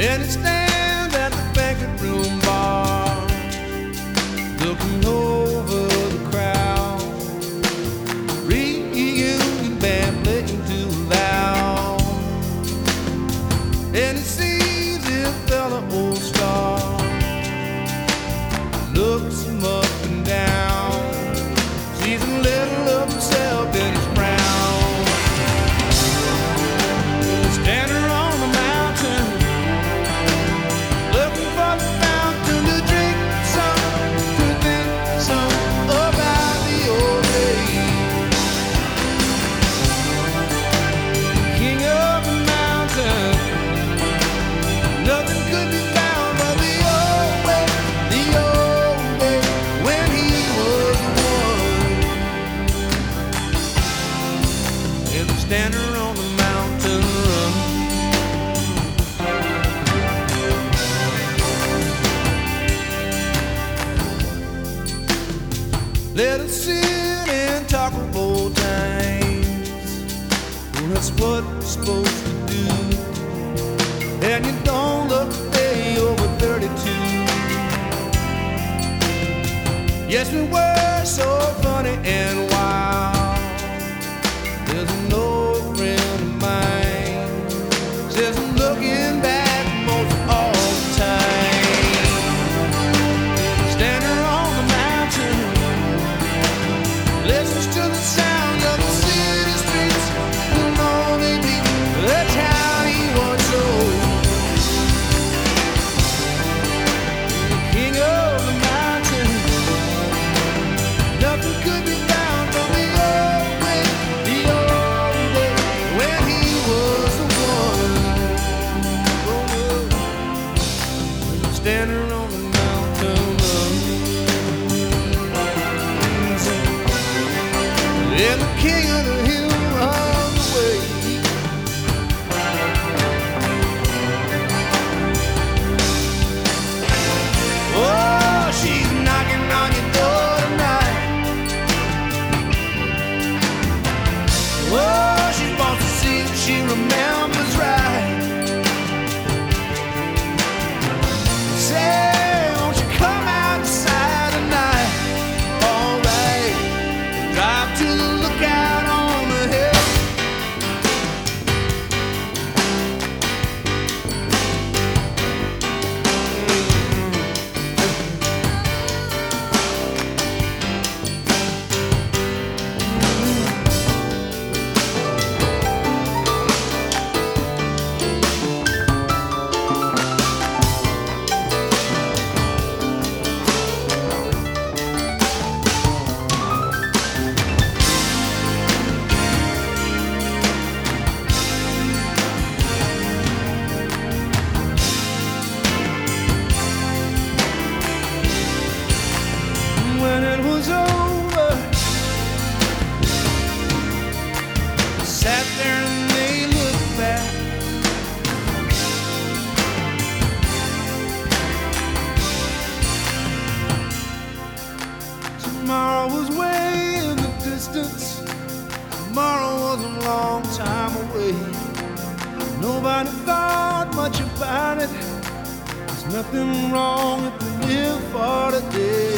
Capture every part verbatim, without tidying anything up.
and he stands at the banquet room bar, looking over the crowd. Reunion band playing too loud, and he sees this fella old star, looks him up and down, sees him little of himself in his frown. Standing on the mountain, looking for the fountain to drink some, to think some about the old days. King of the mountain, nothing could be found but the old way, the old way when he was one. And standing on the mountain, let us sit and talk of old times. Well, that's what we're supposed to do. And you don't look a day over thirty-two. Yes, we were so funny and wild. There's an old friend of mine says I'm looking back most all the time. Standing on the mountain, listens to the sound of the city streets, and all they beat the town he once owned. King of the mountain, nothing could be found from the old way, the old way when he was the one. Standing on the mountain, and the king of the hill on the way. Oh, she's knocking on your door tonight. Oh, she wants to see if she remembers right. Say, won't you come outside tonight? All right, drive to the lookout on the hill. When it was over, sat there and they looked back. Tomorrow was way in the distance. Tomorrow was a long time away. Nobody thought much about it. There's nothing wrong if we live for today.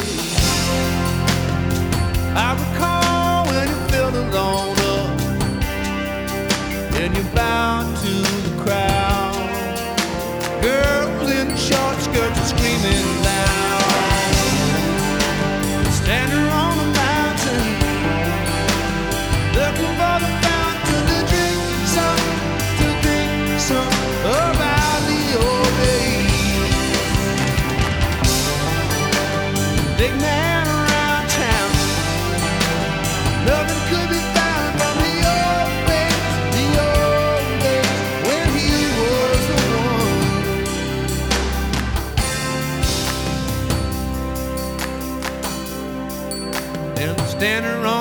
I recall when you felt alone up and you bowed to the crowd. Girls in short skirts are screaming loud. Standing on the mountain, looking for the fountain to drink some, to drink some about the old days. Big man around town, nothing could be found from the old days, the old days when he was the one. And standing